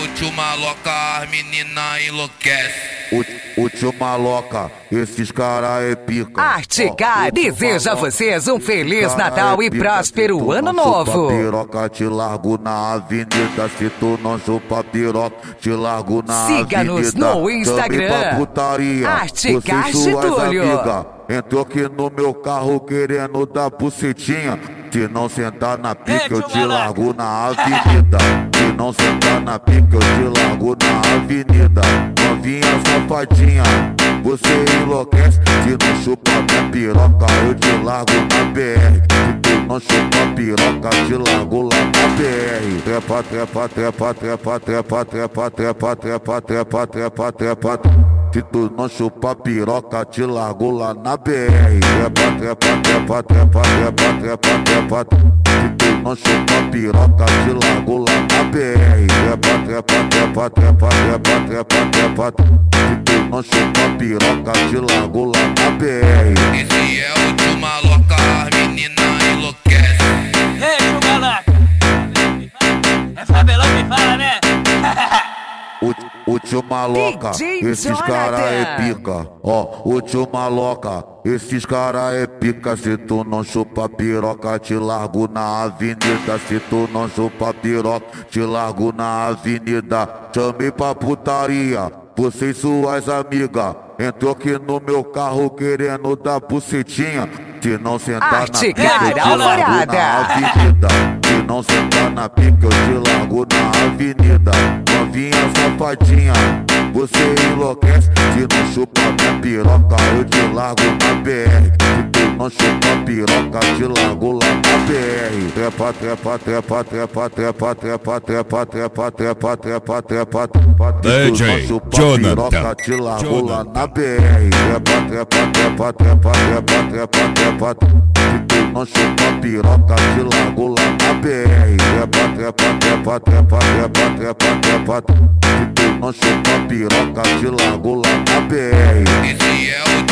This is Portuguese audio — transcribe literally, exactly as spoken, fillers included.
o tio Maloca, as menina enlouquece. O, o tio Maloca, esses cara é pica. Artigar deseja a vocês um Feliz Natal e próspero Ano Novo. Piroca, te largo na avenida. Se tu não chupa piroca, te largo na avenida. Siga-nos no Instagram. Artigar Getúlio. Entrou aqui no meu carro querendo dar bucetinha. Se não sentar na pica, eu te largo na avenida. Se não sentar na pica, eu te largo na avenida. Novinha safadinha, você enlouquece. Se não chupa minha piroca, eu te largo na B R. Se tu não chupa piroca, te largo lá na B R. Trepa, trepa, trepa, trepa, trepa, trepa, trepa, trepa, trepa, trepa, trepa. Se tu não chupa piroca, te largo lá na B R. Trepa, trepa, trepa, trepa, trepa, trepa, trepa. Se tu não chupa piroca, te largo lá na B R. Trepa, trepa, trepa, trepa, trepa, trepa, trepa. Se tu não chupa piroca, te largo lá na B R. Esse é o tio Maloca, as menina enlouquece. Ei, tio Maloca, é Fabelão que fala, né? O, o tio Maloca, esses cara é pica. Ó, o tio Maloca, esses cara é pica. Se tu não chupa piroca, te largo na avenida. Se tu não chupa piroca, te largo na avenida. Chamei pra putaria, você e suas amigas. Entrou aqui no meu carro querendo dar bucetinha. Se não sentar Artigar na pica, eu te largo na avenida. Se não sentar na pica, eu te largo na avenida. Novinha safadinha, você enlouquece. Se não chupa minha piroca, eu te largo na B R. Se tu não chupa piroca, te largo lá na B R. Trepa, trepa, trepa, trepa, trepa, trepa, trepa, trepa, trepa, trepa, trepa, trepa. D J Jonathan, te largo lá na B R. Trepa, trepa, trepa, trepa, trepa, trepa, trepa. Se tu não chupa piroca, te largo lá na B R. Trepa, trepa, trepa, trepa, trepa, trepa, trepa. Se tu não chupa piroca, te largo lá na B R. Esse é o